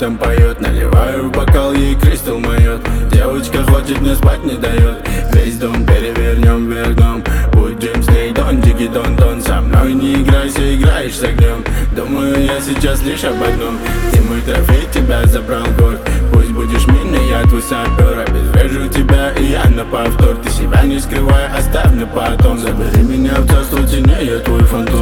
рядом поет. Наливаю в бокал, ей кристалл моет. Девочка хочет, мне спать не дает. Весь дом перевернем вверх дном. Будем с ней дон-дики-дон-дон. Со мной не играйся, играешь с огнем. Думаю я сейчас лишь об одном. Ты мой трофей, тебя забрал горд. Пусть будешь миной, я твой сапер. Обезврежу тебя и я на повтор. Ты себя не скрывай, оставь на потом. Забери меня в царство теней, я твой фантом.